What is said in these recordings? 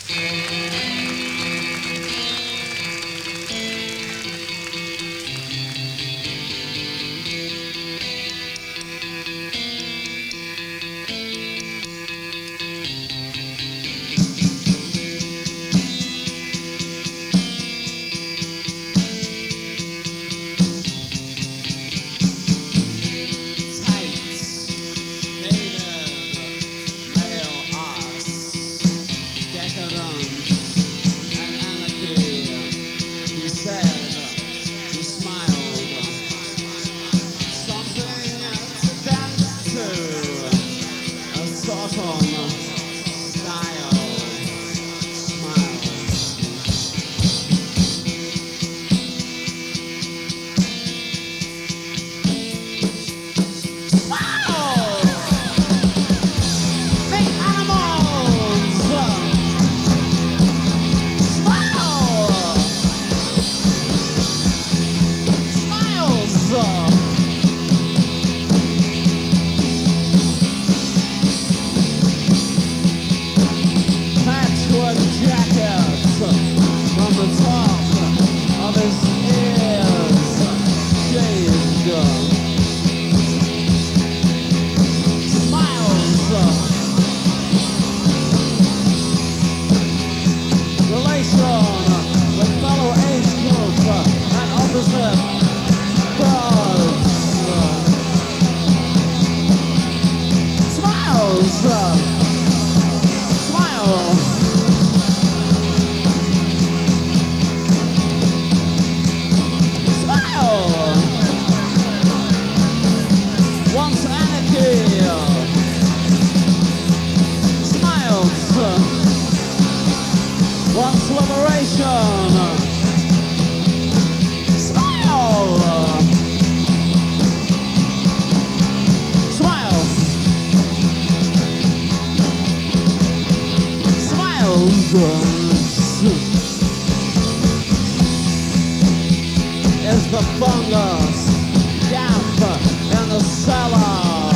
Is the fungus damp in the cellar?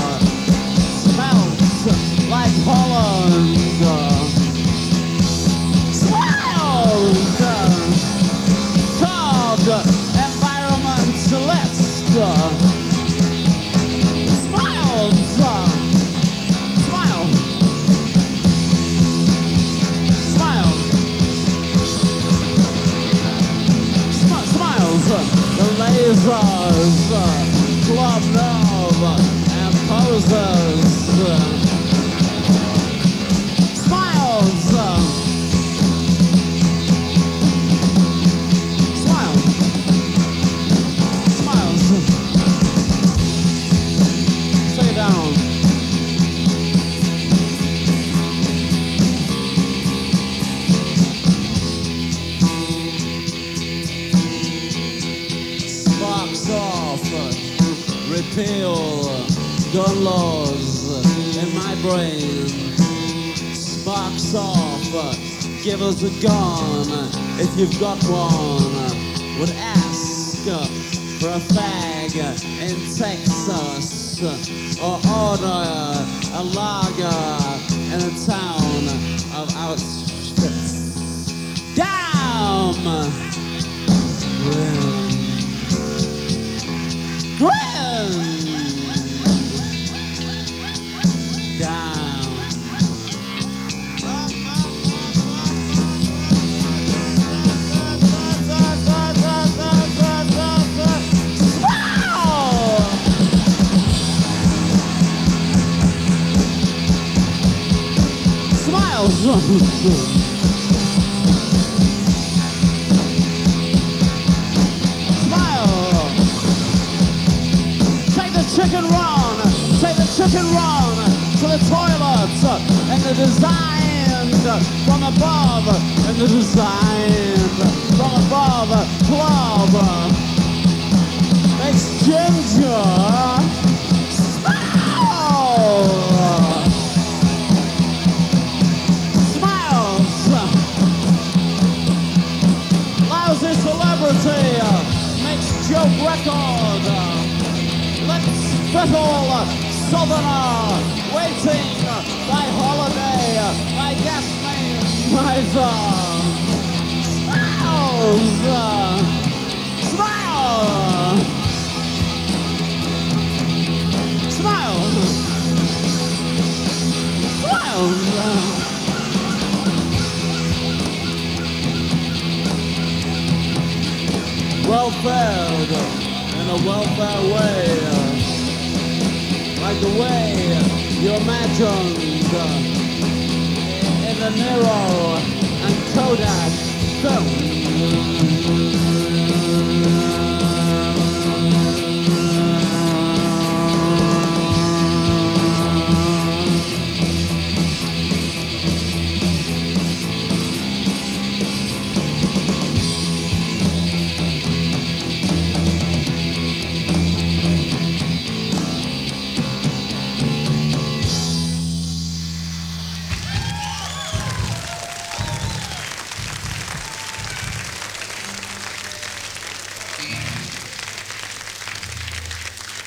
Smells like Holland. Smells called environmentalist. Lasers, Club Nova, and Poses. Smiles. Smiles. Smiles. Stay down. Repeal gun laws in my brain. Sparks off, give us a gun if you've got one. Would ask for a fag in Texas, or order a lager in a town of Auschwitz. Damn! Down. Smiles. Chicken run, take the chicken run to the toilets, and the designed from above, and the designed from above club makes ginger smile. Smiles. Lousy celebrity makes joke record. Fiddle, Southerner, waiting by holiday, by gas main. Smiles. Smile. Smile. Smile. Well-fed in a welfare way, like the way you imagined in the Nero and Kodak films.